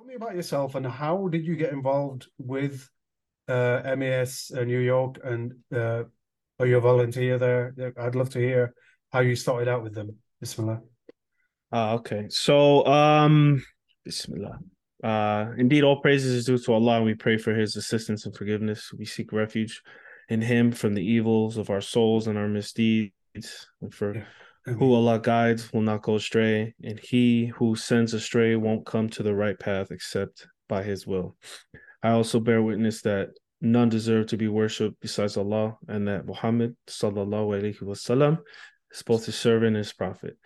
Tell me about yourself and how did you get involved with MAS New York and are you a volunteer there? Yeah, I'd love to hear how you started out with them. Bismillah. Okay. Bismillah. Indeed, all praises is due to Allah, and we pray for His assistance and forgiveness. We seek refuge in Him from the evils of our souls and our misdeeds, and for Yeah. who mean, Allah guides will not go astray, and He who sends astray won't come to the right path except by His will. I also bear witness that none deserve to be worshipped besides Allah, and that Muhammad sallallahu alaihi wasallam is both His servant and His prophet.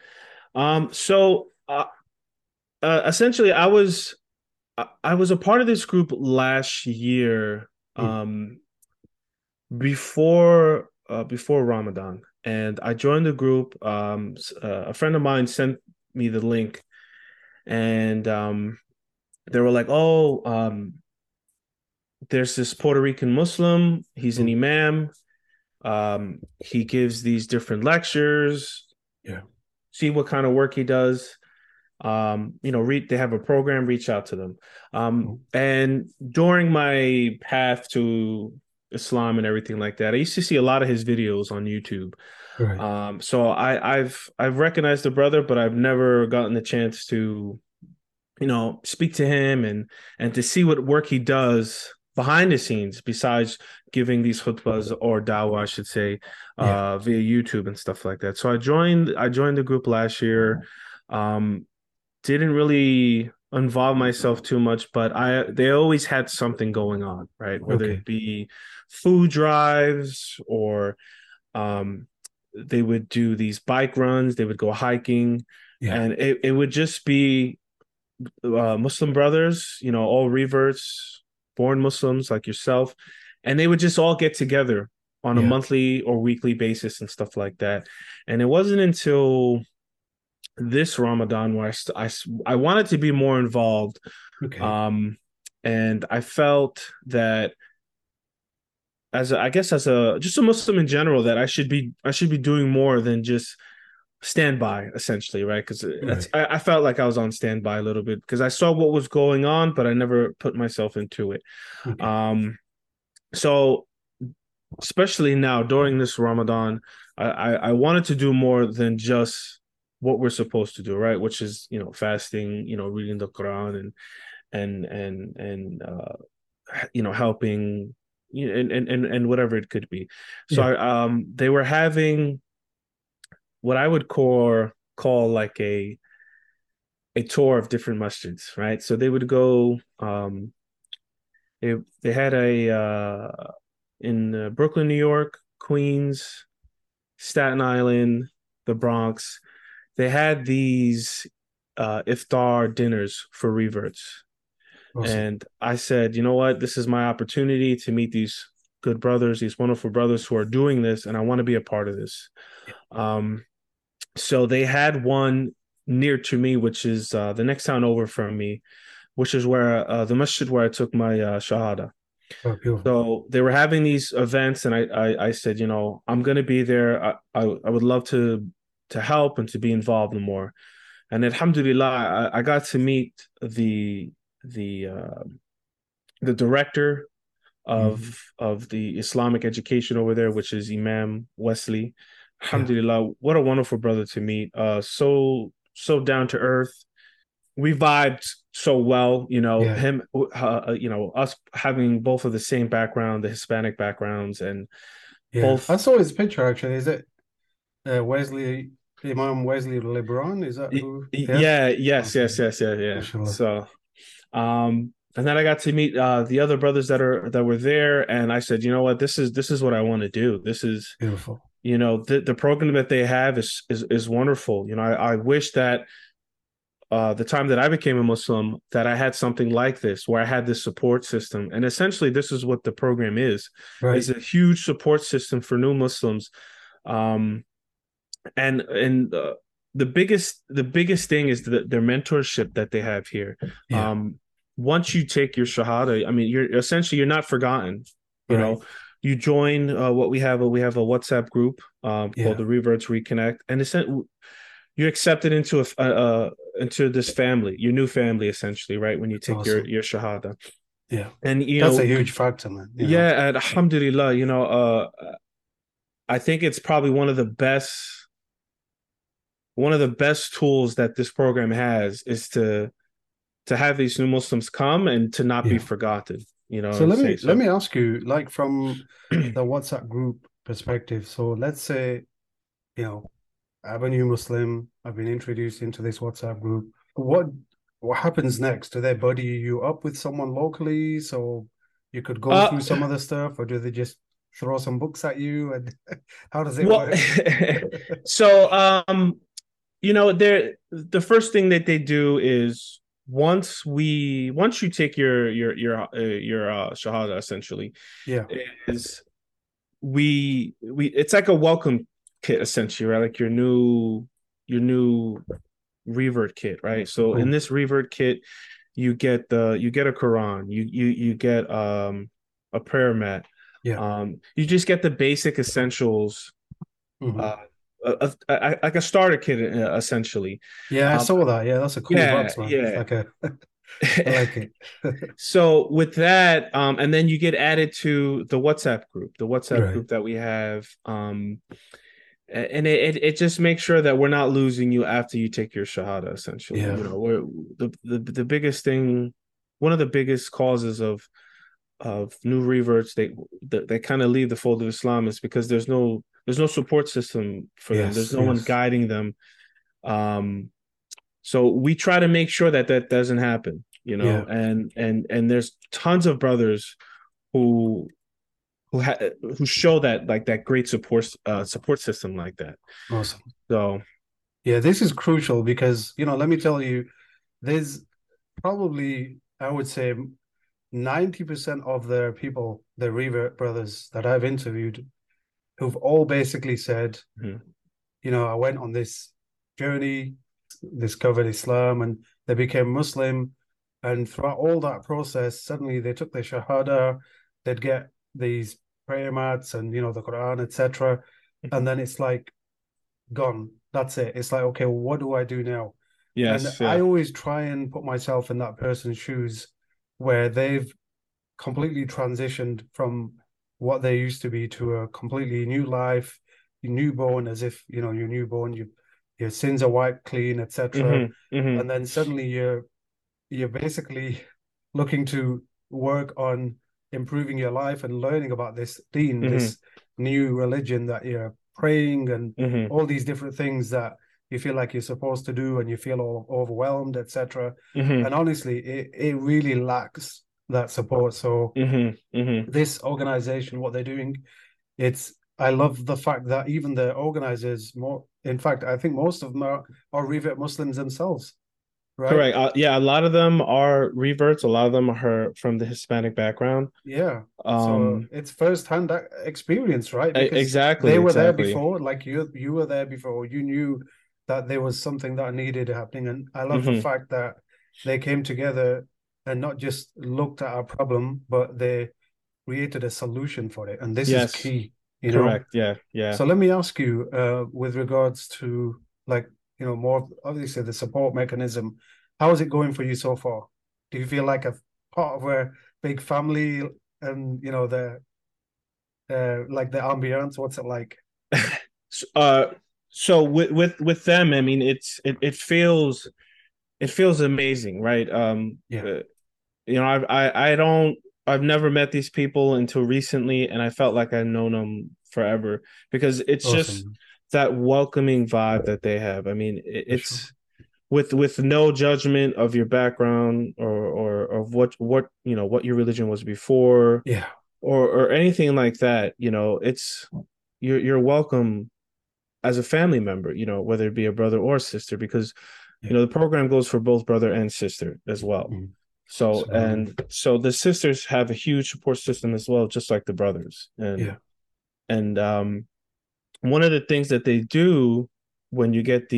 Essentially, I was a part of this group last year, mm, before Ramadan, and I joined the group. A friend of mine sent me the link, and they were like, "Oh, there's this Puerto Rican Muslim. He's an mm, imam. He gives these different lectures. yeah. See what kind of work he does." They have a program, reach out to them. Mm, And during my path to Islam and everything like that, I used to see a lot of his videos on YouTube. right. I've recognized the brother, but I've never gotten the chance to, speak to him and to see what work he does behind the scenes besides giving these khutbas or dawah, I should say, Yeah. via YouTube and stuff like that. So I joined the group last year. Um, didn't really involve myself too much, but they always had something going on, right? Whether Okay. it be food drives or um, they would do these bike runs, they would go hiking, Yeah. and it would just be Muslim brothers, all reverts, born Muslims like yourself, and they would just all get together on a Yeah. monthly or weekly basis and stuff like that. And it wasn't until this Ramadan where I wanted to be more involved. Okay. Um, and I felt that I guess as a just a Muslim in general, that I should be doing more than just standby, essentially, right? Because Right. I felt like I was on standby a little bit because I saw what was going on, but I never put myself into it. Okay. Um, so especially now during this Ramadan, I wanted to do more than just what we're supposed to do, right? Which is, fasting, reading the Quran and helping, and whatever it could be. So Yeah. they were having what I would call like a tour of different masjids, right? So they would go. They had a in Brooklyn, New York, Queens, Staten Island, the Bronx. They had these iftar dinners for reverts. Awesome. And I said, you know what? This is my opportunity to meet these good brothers, these wonderful brothers who are doing this, and I want to be a part of this. Yeah. Um, so they had one near to me, which is the next town over from me, which is where the masjid where I took my shahada. Oh, beautiful. So they were having these events, and I said, I'm going to be there. I would love to help and to be involved more. And Alhamdulillah, I got to meet the uh, the director Mm, of the Islamic education over there, which is Imam Wesley. yeah. Alhamdulillah, what a wonderful brother to meet. So down to earth. We vibed so well, Yeah. him, us having both of the same background, the Hispanic backgrounds, and Yeah. both. I saw his picture actually. Is it Wesley, Imam Wesley LeBron? Is that who? Yeah. Yeah, yes, Okay. yes, yes, yeah, yeah. Mashallah. And then I got to meet the other brothers that were there, and I said, you know what, this is what I want to do. This is, Beautiful. the program that they have is wonderful. I wish that the time that I became a Muslim, that I had something like this, where I had this support system. And essentially, this is what the program is Right. a huge support system for new Muslims. Um, and the biggest thing is their mentorship that they have here. Yeah. Um, Once you take your shahada, I mean, you're not forgotten. You Right. know, you join what we have. We have a WhatsApp group called Yeah. the Reverts Reconnect, and it's you're accepted into into this family, your new family, essentially, right? When you It's take awesome. your shahada, Yeah. and That's a huge factor, man, you know. yeah, and alhamdulillah, I think it's probably one of the best tools that this program has is to have these new Muslims come and to not be Yeah. forgotten. You know what So I'm saying? let So me ask you, like from the WhatsApp group perspective. So let's say, you know, I'm a new Muslim. I've been introduced into this WhatsApp group. What happens next? Do they buddy you up with someone locally so you could go uh through some other stuff, or do they just throw some books at you? And how does it well work? so there the first thing that they do is once you take your shahada essentially Yeah. is we it's like a welcome kit essentially, right? Like your new revert kit, right? So in Cool. this revert kit, you get a Quran, you get a prayer mat. Yeah. You just get the basic essentials, Hmm. uh, like a starter kit, essentially. Yeah, I Um, saw that. Yeah, that's a cool yeah, box, man. It's yeah. like a, I like it. So with that, and then you get added to the WhatsApp Right. group that we have. And it just makes sure that we're not losing you after you take your shahada, essentially. Yeah. We're the biggest thing, one of the biggest causes of new reverts they kind of leave the fold of Islam is because there's no support system for them. There's Yes. no one Yes. guiding them. Um, so we try to make sure that that doesn't happen, Yeah. and there's tons of brothers who who show that like that great support system like that. Awesome. So Yeah, this is crucial because, let me tell you, there's probably, I would say, 90% of the people, the Revert brothers that I've interviewed, who've all basically said, mhm, I went on this journey, discovered Islam, and they became Muslim. And throughout all that process, suddenly they took their Shahada, they'd get these prayer mats and, the Quran, etc. mhm. And then it's like gone. That's it. It's like, okay, well, what do I do now? And Yes, I yeah. always try and put myself in that person's shoes where they've completely transitioned from what they used to be to a completely new life, newborn, as if you're newborn, your sins are wiped clean, etc. Hmm, hmm, And then suddenly you're basically looking to work on improving your life and learning about this deen, hmm, this new religion that you're praying and hmm, all these different things that you feel like you're supposed to do and you feel all overwhelmed, etc. hmm, And honestly, it really lacks that support. So hmm, hmm. this organization, what they're doing, I love the fact that even the organizers, more in fact, I think most of them are Revit Muslims themselves, right? Correct. Yeah, a lot of them are reverts. A lot of them are from the Hispanic background. Yeah. So Um, it's first-hand experience, right? Because exactly, they were there exactly. before, like you were there before. You knew that there was something that needed happening. And I love the Hmm. fact that they came together and not just looked at our problem, but they created a solution for it. And this is Yes, key, you know. correct. Yeah, yeah. So let me ask you, with regards to like, more obviously the support mechanism, how is it going for you so far? Do you feel like a part of a big family and like the ambiance? What's it like? Uh, so with them, I mean, it feels amazing, right? Yeah, I don't I've never met these people until recently, and I felt like I've known them forever because it's just awesome, that welcoming vibe that they have. I mean, for sure. it's with no judgment of your background or of what what your religion was before Yeah, or anything like that. It's you're welcome as a family member, whether it be a brother or a sister, because yeah, the program goes for both brother and sister as well. mm, absolutely. So the sisters have a huge support system as well, just like the brothers. Yeah, And one of the things that they do when you get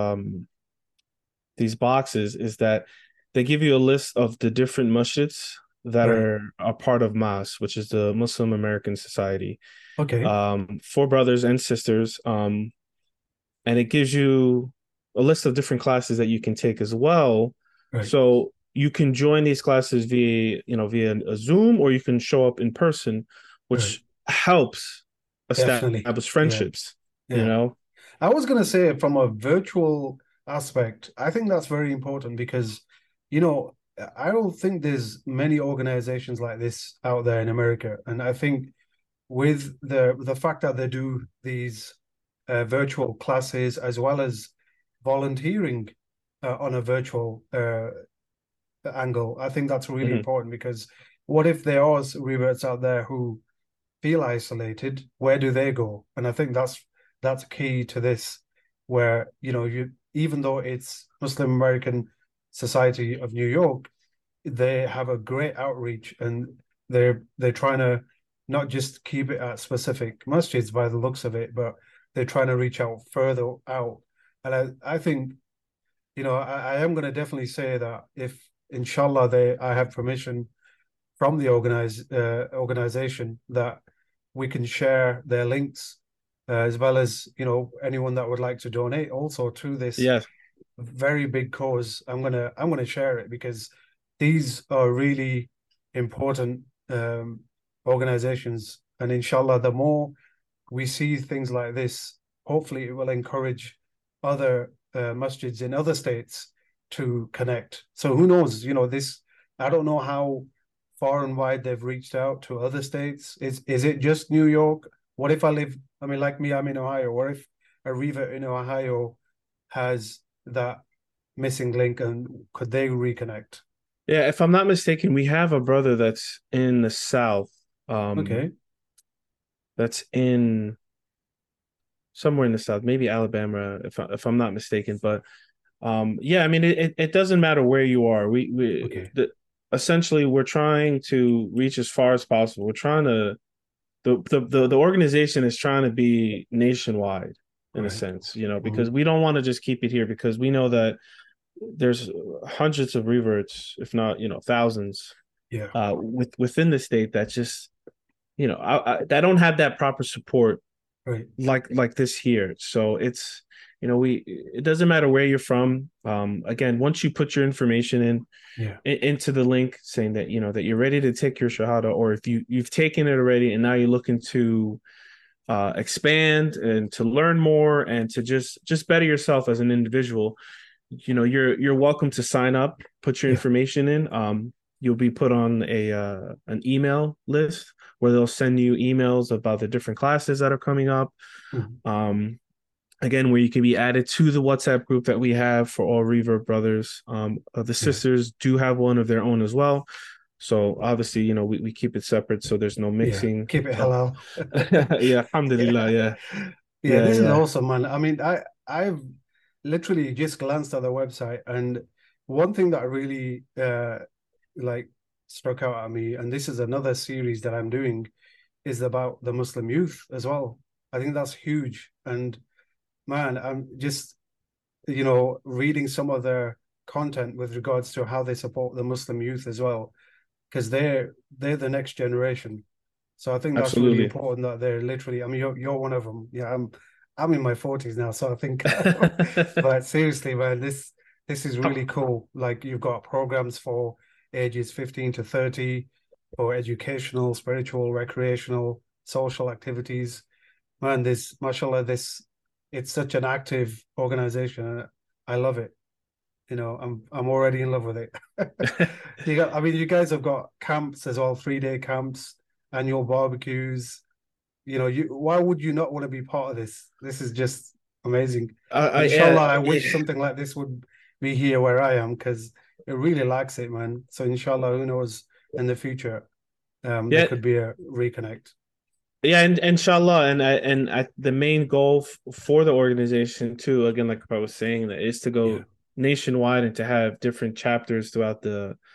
these boxes is that they give you a list of the different masjids that right. are a part of MAS, which is the Muslim American Society, Okay, for brothers and sisters. And it gives you a list of different classes that you can take as well. Right. So you can join these classes via a Zoom, or you can show up in person, Right. which helps Definitely. establish Yeah. friendships, you Yeah. know? I was going to say from a virtual aspect, I think that's very important because, you know, I don't think there's many organizations like this out there in America. And I think with the fact that they do these virtual classes as well as volunteering on a virtual angle, I think that's really Mhm. important because what if there are reverts out there who feel isolated? Where do they go? And I think that's key to this, where you even though it's Muslim American Society of New York, they have a great outreach and they're trying to not just keep it at specific masjids by the looks of it, but they're trying to reach out further out. And I think I am going to definitely say that if inshallah I have permission from the organization that we can share their links as well as anyone that would like to donate also to this Yeah. very big cause. I'm gonna share it because these are really important organizations, and inshallah, the more we see things like this, hopefully, it will encourage other masjids in other states to connect. So who knows? This I don't know how far and wide they've reached out to other states. Is it just New York? What if I live? I mean, like me, I'm in Ohio. What if a Riva in Ohio has that missing link, and could they reconnect? Yeah, if I'm not mistaken, we have a brother that's in the South. Um, Okay, that's in somewhere in the South, maybe Alabama, if I'm not mistaken. But yeah, I mean, it doesn't matter where you are. okay, Essentially we're trying to reach as far as possible. We're trying to the organization is trying to be nationwide in a right. sense, because Mhm. we don't want to just keep it here because we know that there's hundreds of reverts, if not, thousands Yeah, within the state that just, that don't have that proper support right. like this here. So it's, we it doesn't matter where you're from. Again, once you put your information Yeah, into the link saying that that you're ready to take your shahada, or if you've taken it already and now you're looking to expand and to learn more and to just better yourself as an individual, you're welcome to sign up, put your yeah. information in. You'll be put on an email list where they'll send you emails about the different classes that are coming up. Mhm. um, Again, where you can be added to the WhatsApp group that we have for all Reverb brothers. The Yeah, sisters do have one of their own as well. So obviously, we keep it separate so there's no yeah. mixing. Keep it halal. Yeah, alhamdulillah. Yeah, Yeah, yeah. yeah, This is yeah. awesome, man. I mean, I've literally just glanced at the website, and one thing that really like struck out at me, and this is another series that I'm doing, is about the Muslim youth as well. I think that's huge, and man, I'm just reading some of their content with regards to how they support the Muslim youth as well, because they're the next generation. So I think that's really Absolutely. important that they're literally. I mean, you're one of them. Yeah, I'm in my 40s now, so I think. But seriously, man, this is really cool. Like you've got programs for ages 15 to 30 for educational, spiritual, recreational, social activities. Man, this mashallah, this it's such an active organization. I love it. I'm already in love with it. I mean, you guys have got camps as well, 3-day camps, annual barbecues. Why would you not want to be part of this? This is just amazing. Inshallah, I wish something like this would be here where I am because it really lacks it, man. So inshallah, who knows in the future, there Yeah, could be a reconnect. yeah, and inshallah, the main goal for the organization too, again, like I was saying, that is to Yeah, go nationwide and to have different chapters throughout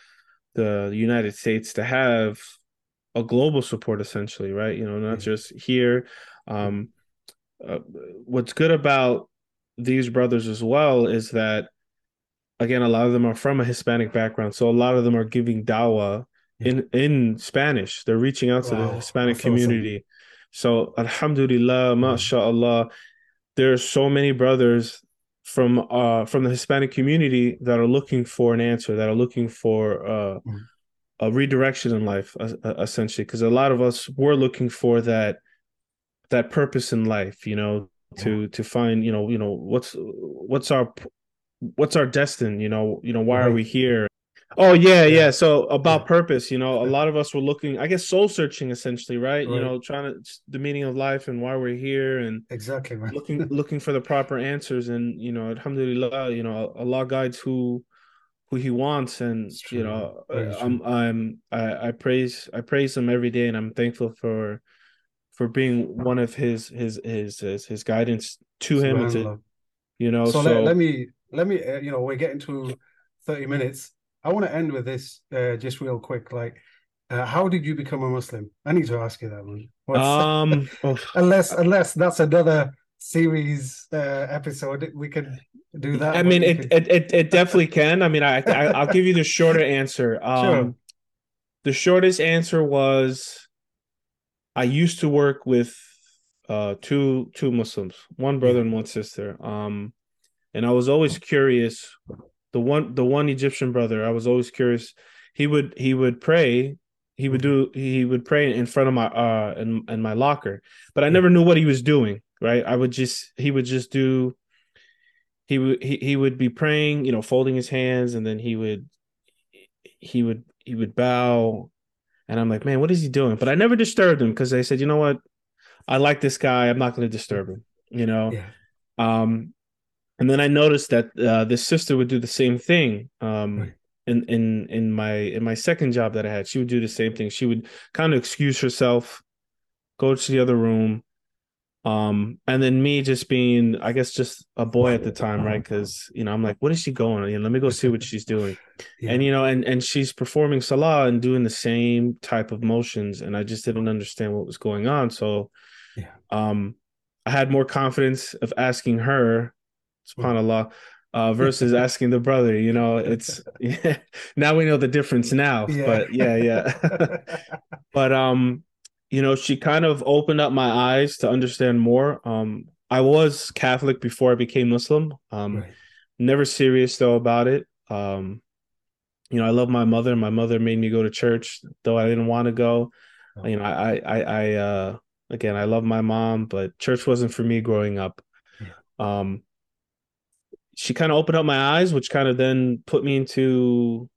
the United States to have a global support, essentially, right? Not yeah, just here. Um, uh, what's good about these brothers as well is that, again, a lot of them are from a Hispanic background, so a lot of them are giving dawah yeah. in Spanish. They're reaching out to the Wow, Hispanic that's awesome. community. So, alhamdulillah, Mm. mashallah, there are so many brothers from the Hispanic community that are looking for an answer, that are looking for Mm. a redirection in life, essentially, because a lot of us were looking for that purpose in life, Yeah. to find, what's our destiny, why are Right. we here? Oh yeah, Yeah. yeah. So Yeah. about purpose, a lot of us were looking, I guess, soul searching essentially, right? Right. Trying to the meaning of life and why we're here, and Exactly, man. looking for the proper answers. And alhamdulillah, Allah guides who He wants. And It's true, man. Very true. I praise Him every day, and I'm thankful for being one of his guidance to Him, and to Subhanallah. So so let me we're getting to 30 minutes. I want to end with this just real quick. Like, how did you become a Muslim? I need to ask you that one. What's oh, unless that's another series episode, we could do I that, but mean, you it could it it, it definitely can. I mean, I'll give you the shorter answer. sure. The shortest answer was, I used to work with two Muslims, one brother Yeah. and one sister. And I was always curious. The one Egyptian brother, I was always curious. He would pray. Mhm. He would pray in front of my in my locker, but I Yeah. never knew what he was doing. Right? He would just do he would be praying, folding his hands, and then he would bow, and I'm like, man, what is he doing? But I never disturbed him, because I said, you know what, I like this guy. I'm not going to disturb him. You know. Yeah. Um, and then I noticed that this sister would do the same thing. Right. In my second job that I had, she would do the same thing. She would kind of excuse herself, go to the other room. And then me, just being, I guess, just a boy at the time, right? Because I'm like, what is she going? Let me go see what she's doing. Yeah. And she's performing salah and doing the same type of motions, and I just didn't understand what was going on. So, Yeah. um, I had more confidence of asking her, Mm. subhanallah, versus asking the brother. It's yeah, now we know the difference now. Yeah. But yeah, yeah. But she kind of opened up my eyes to understand more. I was Catholic before I became Muslim. Right. Never serious though about it. I love my mother. My mother made me go to church, though I didn't want to go. Oh, I again, I love my mom, but church wasn't for me growing up. yeah. Um, she kind of opened up my eyes, which kind of then put me into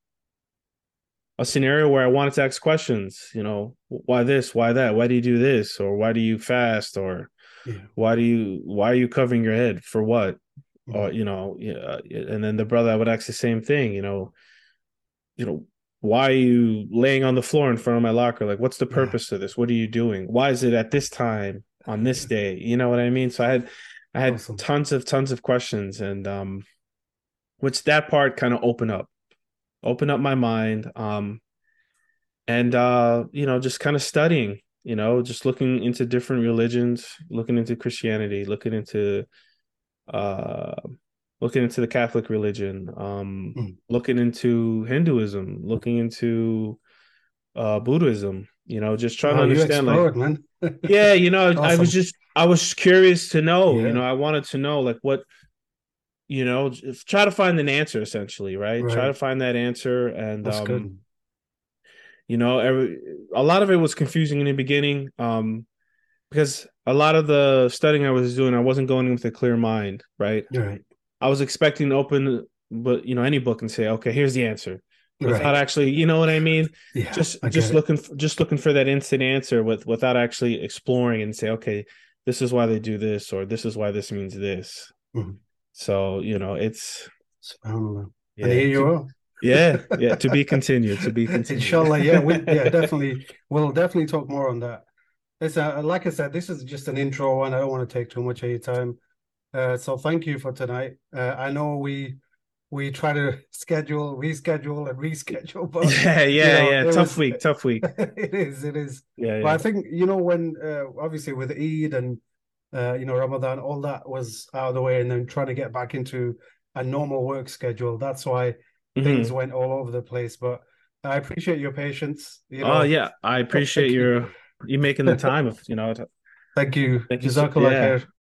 a scenario where I wanted to ask questions. Why this? Why that? Why do you do this? Or why do you fast? Or Yeah. why are you covering your head for what? Or Mm. yeah. And then the brother, I would ask the same thing. You know, why are you laying on the floor in front of my locker? Like, what's the Yeah. purpose of this? What are you doing? Why is it at this time on this day? You know what I mean? So I had Awesome. tons of questions, and which that part kind of opened up my mind. And just kind of studying, just looking into different religions, looking into Christianity, uh looking into the Catholic religion, Mm. looking into Hinduism, looking into Buddhism, just trying to Wow, you understand, like, explored, man. yeah, Awesome. I was curious to know, Yeah. I wanted to know, like, what, try to find an answer, essentially, right? Try to Right. find that answer. And That's good. a lot of it was confusing in the beginning, because a lot of the studying I was doing, I wasn't going in with a clear mind, right? Right. I was expecting to open, but any book, and say, okay, here's the answer, without Right. actually, you know what I mean? Yeah, Just I get just it. looking for that instant answer, without actually exploring and say, okay, this is why they do this, or this is why this means this. Mhm. So, it's, SubhanAllah. And yeah, here you are. to be continued, to be continued. Inshallah, yeah, definitely we'll definitely talk more on that. It's like I said, this is just an intro and I don't want to take too much of your time. So thank you for tonight. I know we try to reschedule and reschedule, but Yeah, yeah, yeah. it Tough was week, tough week. it is. Yeah, But I yeah. think when obviously with Eid and Ramadan, all that was out of the way, and then trying to get back into a normal work schedule. That's why things Hmm. went all over the place. But I appreciate your patience. Oh yeah, I appreciate Thank you, you making the time of, thank you. thank you so, Jazakallah yeah. khair.